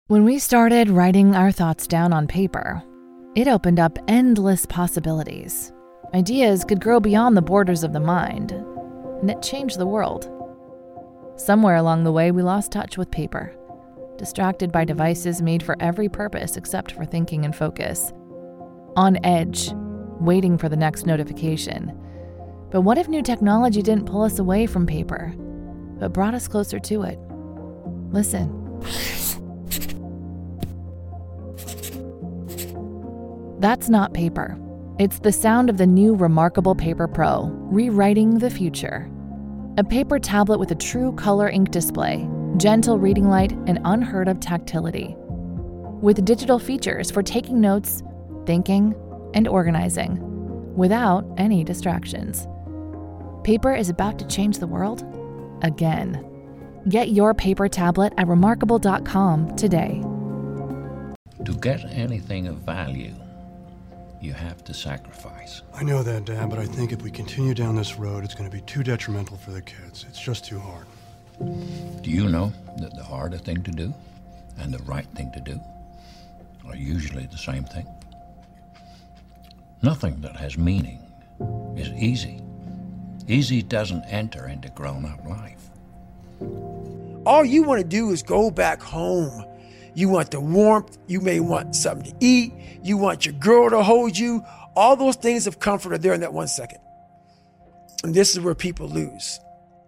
When we started writing our thoughts down on paper, it opened up endless possibilities. Ideas could grow beyond the borders of the mind, and it changed the world. Somewhere along the way, we lost touch with paper, distracted by devices made for every purpose except for thinking and focus. On edge, waiting for the next notification. But what if new technology didn't pull us away from paper, but brought us closer to it? Listen. That's not paper. It's the sound of the new Remarkable Paper Pro, rewriting the future. A paper tablet with a true color ink display, gentle reading light, and unheard of tactility. With digital features for taking notes, thinking, and organizing, without any distractions. Paper is about to change the world again. Get your paper tablet at remarkable.com today. To get anything of value, you have to sacrifice. I know that, Dad, but I think if we continue down this road, it's going to be too detrimental for the kids. It's just too hard. Do you know that the harder thing to do and the right thing to do are usually the same thing? Nothing that has meaning is easy. Easy doesn't enter into grown-up life. All you want to do is go back home. You want the warmth. You may want something to eat. You want your girl to hold you. All those things of comfort are there in that 1 second. And this is where people lose.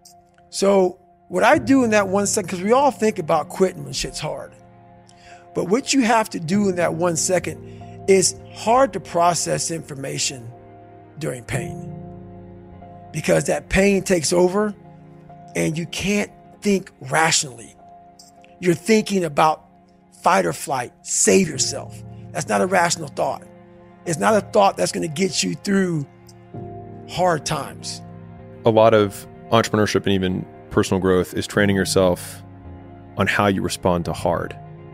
So what I do in that 1 second, because we all think about quitting when shit's hard. But what you have to do in that 1 second is hard to process information during pain. Because that pain takes over and you can't think rationally. You're thinking about fight or flight, save yourself. That's not a rational thought. It's not a thought that's going to get you through hard times. A lot of entrepreneurship and even personal growth is training yourself on how you respond to hard.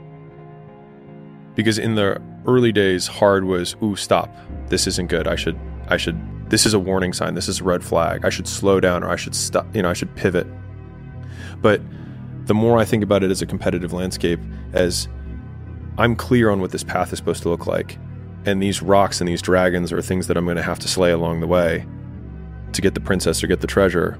Because in the early days, hard was, ooh, stop. This isn't good. I should, this is a warning sign. This is a red flag. I should slow down or I should stop, I should pivot. But the more I think about it as a competitive landscape, as I'm clear on what this path is supposed to look like, and these rocks and these dragons are things that I'm going to have to slay along the way to get the princess or get the treasure,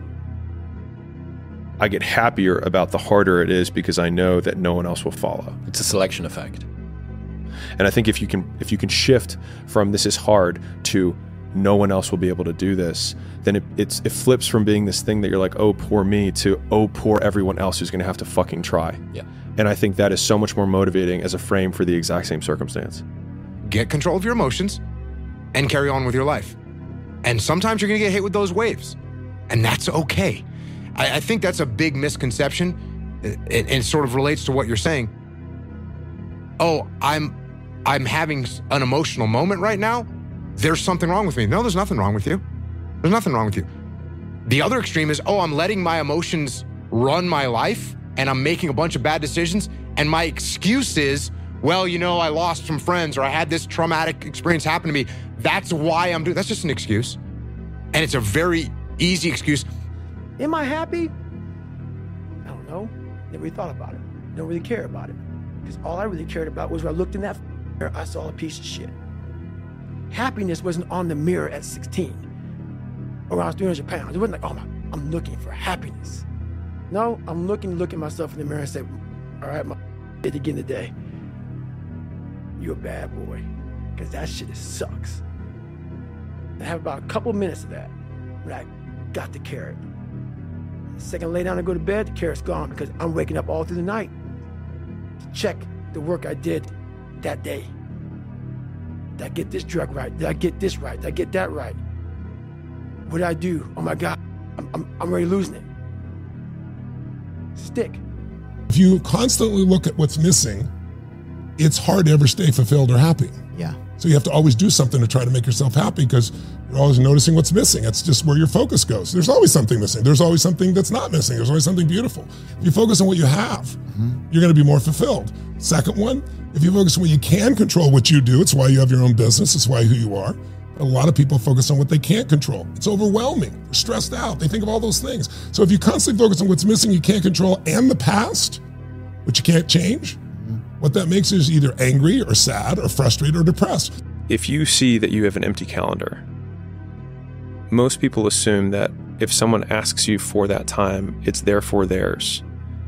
I get happier about the harder it is because I know that no one else will follow. It's a selection effect. And I think if you can shift from this is hard to no one else will be able to do this, then it flips from being this thing that you're like, oh, poor me, to oh, poor everyone else who's going to have to fucking try. Yeah. And I think that is so much more motivating as a frame for the exact same circumstance. Get control of your emotions and carry on with your life. And sometimes you're going to get hit with those waves, and that's okay. I think that's a big misconception, and it sort of relates to what you're saying. Oh, I'm having an emotional moment right now. There's something wrong with me. No, there's nothing wrong with you. There's nothing wrong with you. The other extreme is, oh, I'm letting my emotions run my life and I'm making a bunch of bad decisions. And my excuse is, well, I lost some friends or I had this traumatic experience happen to me. That's why I'm doing, that's just an excuse. And it's a very easy excuse. Am I happy? I don't know. Never really thought about it. Don't really care about it. Because all I really cared about was when I looked in that mirror, I saw a piece of shit. Happiness wasn't on the mirror at 16 or when I was 300 pounds. It wasn't like, oh, I'm looking for happiness. No, I'm look at myself in the mirror and say, all right, my did again today. You're a bad boy, because that shit sucks. I have about a couple minutes of that when I got the carrot. The second I lay down and go to bed, the carrot's gone because I'm waking up all through the night to check the work I did that day. Did I get this drug right? Did I get this right? Did I get that right? What did I do? Oh my God, I'm already losing it. Stick. If you constantly look at what's missing, it's hard to ever stay fulfilled or happy. Yeah. So you have to always do something to try to make yourself happy because you're always noticing what's missing. That's just where your focus goes. There's always something missing. There's always something that's not missing. There's always something beautiful. If you focus on what you have, you're going to be more fulfilled. Second one, if you focus on what you can control, what you do, it's why you have your own business. It's why who you are. A lot of people focus on what they can't control. It's overwhelming. They're stressed out. They think of all those things. So if you constantly focus on what's missing, you can't control, and the past, which you can't change, What that makes is either angry or sad or frustrated or depressed. If you see that you have an empty calendar, most people assume that if someone asks you for that time, it's therefore theirs.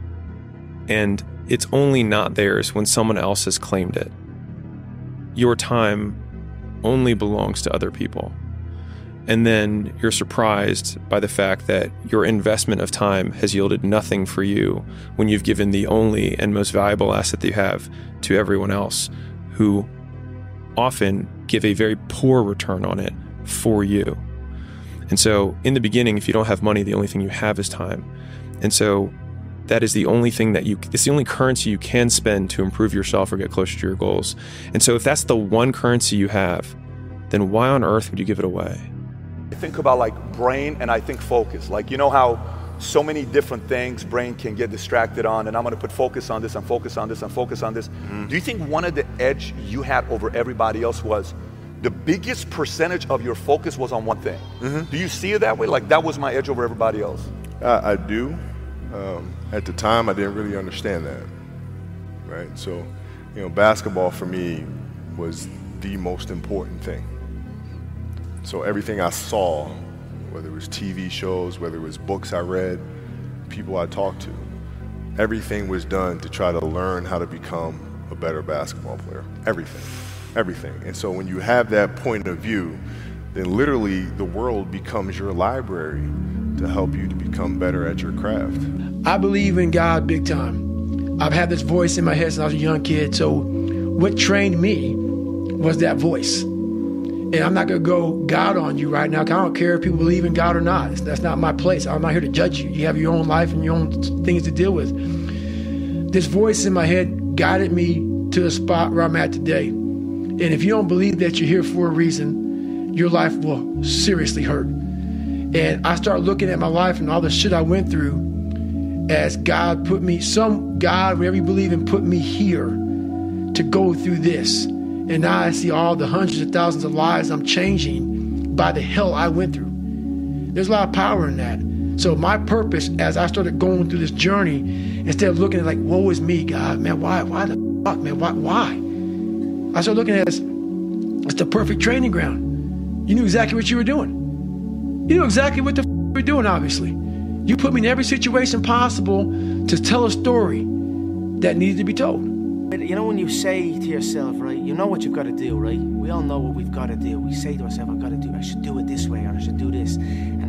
And it's only not theirs when someone else has claimed it. Your time only belongs to other people. And then you're surprised by the fact that your investment of time has yielded nothing for you when you've given the only and most valuable asset that you have to everyone else, who often give a very poor return on it for you. And so in the beginning, if you don't have money, the only thing you have is time. And so that is the only thing it's the only currency you can spend to improve yourself or get closer to your goals. And so if that's the one currency you have, then why on earth would you give it away? I think about like brain and I think focus. Like, you know how so many different things brain can get distracted on, and I'm gonna put focus on this and focus on this and focus on this. Do you think one of the edge you had over everybody else was the biggest percentage of your focus was on one thing? Do you see it that way? Like that was my edge over everybody else? I do. At the time, I didn't really understand that, right? So, you know, basketball for me was the most important thing. So everything I saw, whether it was TV shows, whether it was books I read, people I talked to, everything was done to try to learn how to become a better basketball player. Everything. And so when you have that point of view, then literally the world becomes your library to help you to become better at your craft. I believe in God big time. I've had this voice in my head since I was a young kid. So what trained me was that voice. And I'm not going to go God on you right now, because I don't care if people believe in God or not. That's not my place. I'm not here to judge you. You have your own life and your own things to deal with. This voice in my head guided me to the spot where I'm at today. And if you don't believe that you're here for a reason, your life will seriously hurt. And I start looking at my life and all the shit I went through as God put me, some God, whatever you believe in, put me here to go through this. And now I see all the hundreds of thousands of lives I'm changing by the hell I went through. There's a lot of power in that. So my purpose, as I started going through this journey, instead of looking at like, woe is me, God, man, why the fuck, man, why? I started looking at it as, it's the perfect training ground. You knew exactly what you were doing. You knew exactly what the fuck you were doing, obviously. You put me in every situation possible to tell a story that needed to be told. You know, when you say to yourself, right, you know what you've got to do, right? We all know what we've got to do. We say to ourselves, I should do it this way, or I should do this.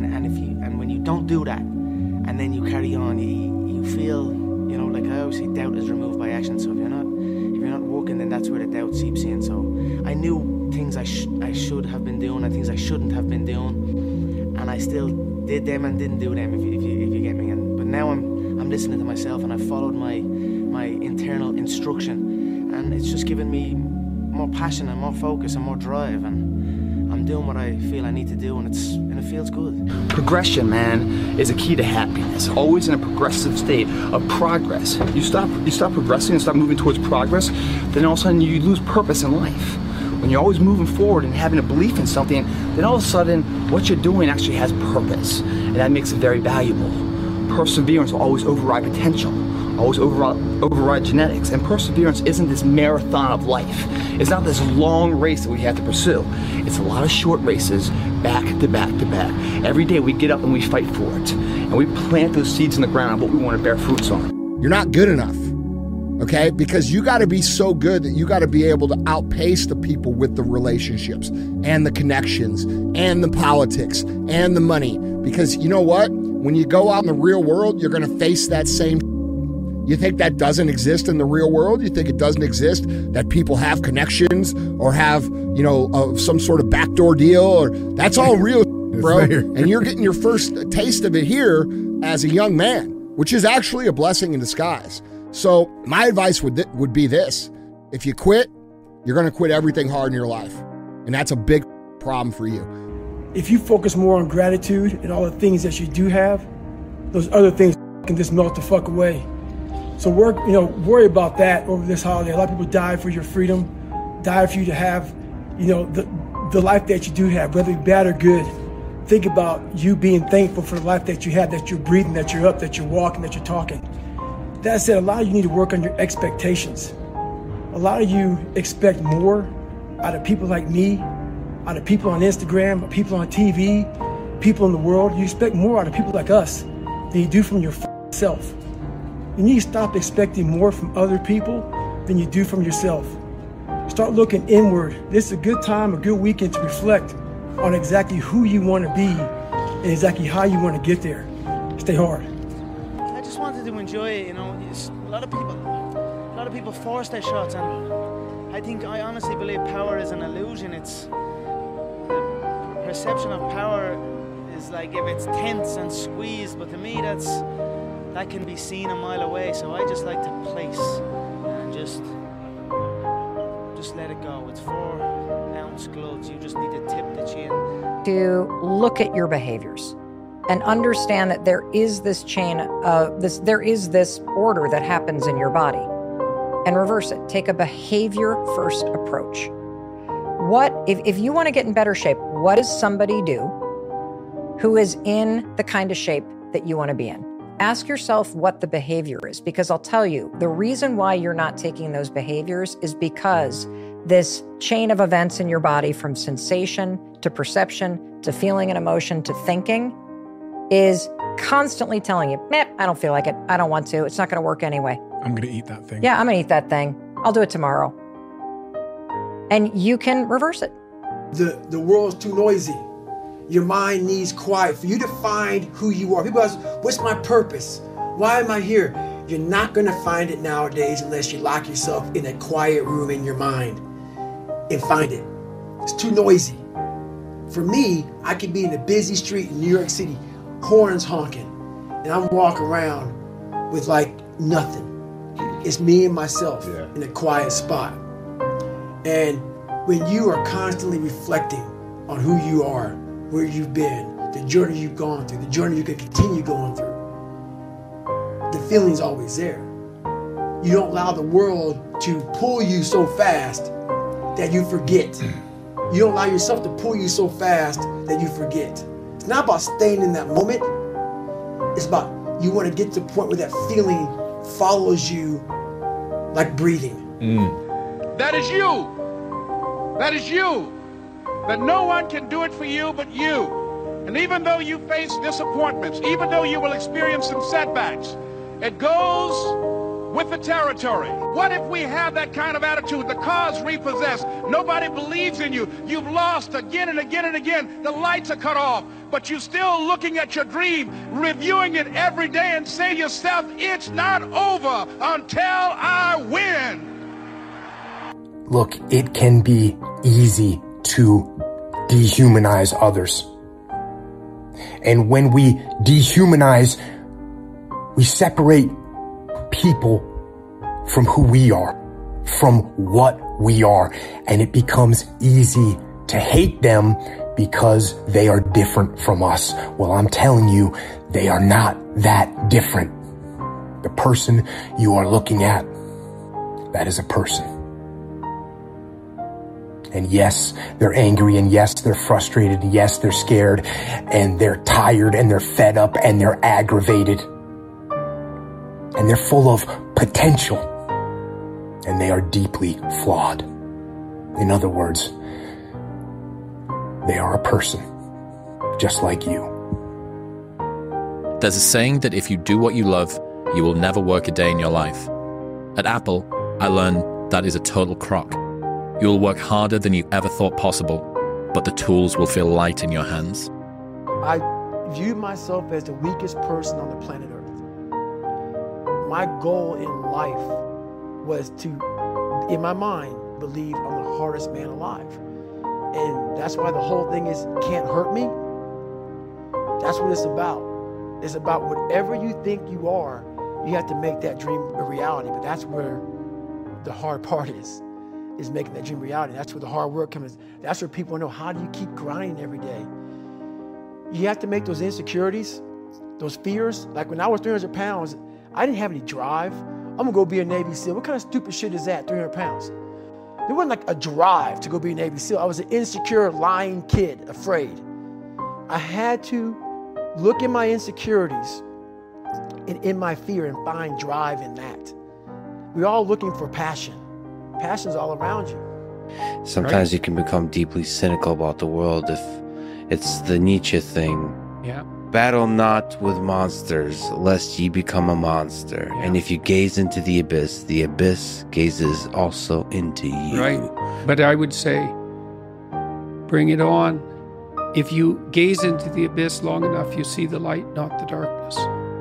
And when you don't do that, and then you carry on, you feel, you know, like I always say, doubt is removed by action. So if you're not working, then that's where the doubt seeps in. So I knew things I should have been doing and things I shouldn't have been doing, and I still did them and didn't do them, if you get me. But now I'm listening to myself, and I followed my internal instruction, and it's just given me more passion and more focus and more drive, and I'm doing what I feel I need to do, and it feels good. Progression, man, is a key to happiness. Always in a progressive state of progress. You stop progressing and stop moving towards progress, then all of a sudden you lose purpose in life. When you're always moving forward and having a belief in something, then all of a sudden what you're doing actually has purpose, and that makes it very valuable. Perseverance will always override potential, always override genetics. And perseverance isn't this marathon of life. It's not this long race that we have to pursue. It's a lot of short races, back to back to back. Every day we get up and we fight for it. And we plant those seeds in the ground of what we want to bear fruits on. You're not good enough, okay? Because you got to be so good that you got to be able to outpace the people with the relationships and the connections and the politics and the money. Because you know what? When you go out in the real world, you're going to face that same. You think that doesn't exist in the real world? You think it doesn't exist that people have connections or have, you know, some sort of backdoor deal? Or that's all real, bro. And you're getting your first taste of it here as a young man, which is actually a blessing in disguise. So my advice would be this. If you quit, you're going to quit everything hard in your life. And that's a big problem for you. If you focus more on gratitude and all the things that you do have, those other things can just melt the fuck away. So worry about that over this holiday. A lot of people die for your freedom, die for you to have, you know, the life that you do have, whether it's bad or good. Think about you being thankful for the life that you have, that you're breathing, that you're up, that you're walking, that you're talking. That said, a lot of you need to work on your expectations. A lot of you expect more out of people like me, out of people on Instagram, people on TV, people in the world. You expect more out of people like us than you do from your self. You need to stop expecting more from other people than you do from yourself. Start looking inward. This is a good time, a good weekend to reflect on exactly who you want to be and exactly how you want to get there. Stay hard. I just wanted to enjoy it, you know. A lot of people force their shots, and I honestly believe power is an illusion. It's the perception of power is like if it's tense and squeezed, but to me that can be seen a mile away. So I just like to place and just let it go. It's 4-ounce gloves. You just need to tip the chin. To look at your behaviors and understand that there is this chain of there is this order that happens in your body, and reverse it. Take a behavior first approach. What if you want to get in better shape, what does somebody do who is in the kind of shape that you want to be in? Ask yourself what the behavior is, because I'll tell you, the reason why you're not taking those behaviors is because this chain of events in your body, from sensation to perception to feeling and emotion to thinking, is constantly telling you, meh, I don't feel like it. I don't want to. It's not going to work anyway. I'm going to eat that thing. Yeah, I'm going to eat that thing. I'll do it tomorrow. And you can reverse it. The world is too noisy. Your mind needs quiet for you to find who you are. People ask, what's my purpose? Why am I here? You're not going to find it nowadays unless you lock yourself in a quiet room in your mind and find it. It's too noisy. For me, I could be in a busy street in New York City, horns honking, and I'm walking around with like nothing. It's me and myself in a quiet spot. And when you are constantly reflecting on who you are, where you've been, the journey you've gone through, the journey you can continue going through, the feeling's always there. You don't allow the world to pull you so fast that you forget. You don't allow yourself to pull you so fast that you forget. It's not about staying in that moment. It's about you want to get to the point where that feeling follows you like breathing. That is you. That is you. That no one can do it for you but you. And even though you face disappointments, even though you will experience some setbacks, it goes with the territory. What if we have that kind of attitude? The car's repossessed. Nobody believes in you. You've lost again and again and again. The lights are cut off. But you're still looking at your dream, reviewing it every day and saying to yourself, it's not over until I win. Look, it can be easy to dehumanize others. And when we dehumanize, we separate people from who we are, from what we are, and it becomes easy to hate them because they are different from us. Well, I'm telling you, they are not that different. The person you are looking at, that is a person. And yes, they're angry, and yes, they're frustrated, and yes, they're scared, and they're tired, and they're fed up, and they're aggravated. And they're full of potential, and they are deeply flawed. In other words, they are a person, just like you. There's a saying that if you do what you love, you will never work a day in your life. At Apple, I learned that is a total crock. You will work harder than you ever thought possible, but the tools will feel light in your hands. I view myself as the weakest person on the planet Earth. My goal in life was to, in my mind, believe I'm the hardest man alive. And that's why the whole thing is can't hurt me. That's what it's about. It's about whatever you think you are, you have to make that dream a reality. But that's where the hard part is making that dream reality. That's where the hard work comes. That's where people know, how do you keep grinding every day? You have to make those insecurities, those fears. Like when I was 300 pounds, I didn't have any drive. I'm gonna go be a Navy SEAL. What kind of stupid shit is that, 300 pounds? There wasn't like a drive to go be a Navy SEAL. I was an insecure, lying kid, afraid. I had to look at my insecurities and in my fear and find drive in that. We're all looking for passion. Passion's all around you. Sometimes you can become deeply cynical about the world if it's the Nietzsche thing. Yeah. Battle not with monsters, lest ye become a monster. And if you gaze into the abyss gazes also into you. Right. But I would say, bring it on. If you gaze into the abyss long enough, you see the light, not the darkness.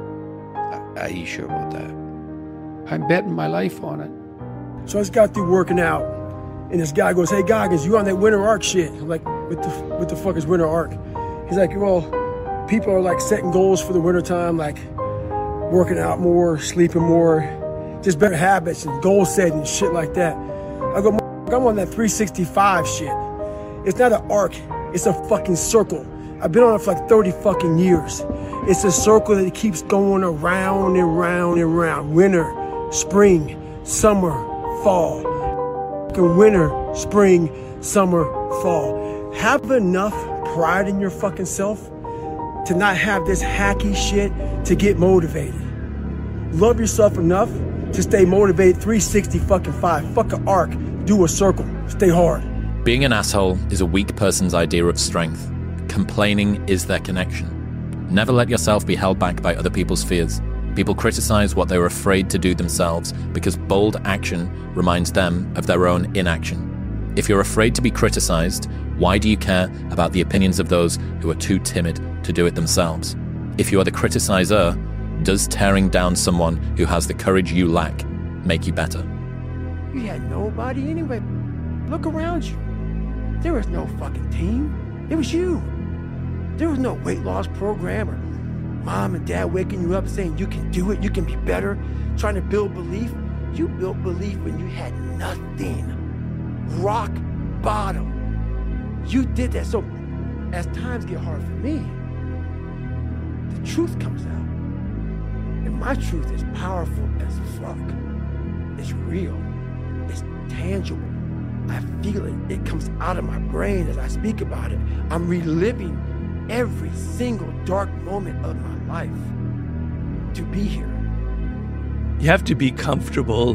Are you sure about that? I'm betting my life on it. So I just got through working out, and this guy goes, "Hey Goggins, you on that winter arc shit?" I'm like, what the fuck is winter arc? He's like, well, people are like setting goals for the winter time, like working out more, sleeping more, just better habits and goal setting and shit like that. I go, I'm on that 365 shit. It's not an arc, it's a fucking circle. I've been on it for like 30 fucking years. It's a circle that keeps going around and round and round. Winter, spring, summer, fall. Winter, spring, summer, fall. Have enough pride in your fucking self to not have this hacky shit to get motivated. Love yourself enough to stay motivated 365. Fuck an arc, do a circle, stay hard. Being an asshole is a weak person's idea of strength. Complaining is their connection. Never let yourself be held back by other people's fears. People criticize what they were afraid to do themselves because bold action reminds them of their own inaction. If you're afraid to be criticized, why do you care about the opinions of those who are too timid to do it themselves? If you are the criticizer, does tearing down someone who has the courage you lack make you better? You had nobody anyway. Look around you. There was no fucking team. It was you. There was no weight loss program or mom and dad waking you up saying you can do it, you can be better, trying to build belief. You built belief when you had nothing. Rock bottom. You did that. So as times get hard for me, the truth comes out. And my truth is powerful as fuck. It's real. It's tangible. I feel it. It comes out of my brain as I speak about it. I'm reliving every single dark moment of my life to be here. You have to be comfortable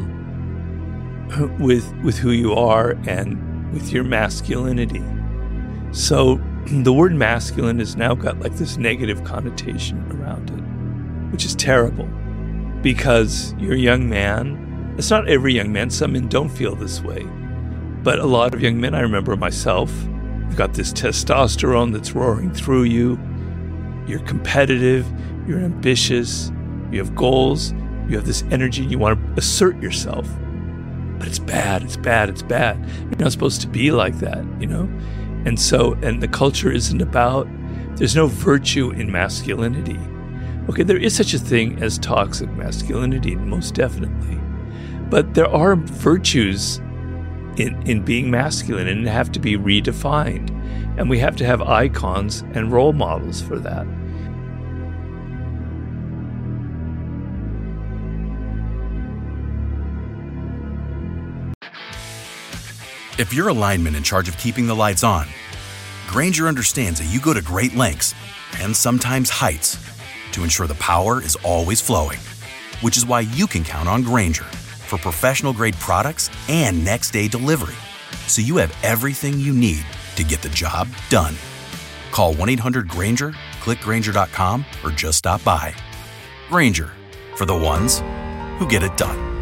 with who you are and with your masculinity. So the word masculine has now got like this negative connotation around it, which is terrible because you're a young man. It's not every young man. Some men don't feel this way. But a lot of young men, I remember myself, you've got this testosterone that's roaring through you. You're competitive, you're ambitious, you have goals, you have this energy, you want to assert yourself. But it's bad, it's bad, it's bad. You're not supposed to be like that, you know? And the culture isn't about, there's no virtue in masculinity. Okay, there is such a thing as toxic masculinity, most definitely. But there are virtues in being masculine, and have to be redefined. And we have to have icons and role models for that. If you're a lineman in charge of keeping the lights on, Grainger understands that you go to great lengths, and sometimes heights, to ensure the power is always flowing. Which is why you can count on Grainger for professional-grade products and next-day delivery, so you have everything you need to get the job done. Call 1-800-GRAINGER, click Grainger.com, or just stop by. Grainger, for the ones who get it done.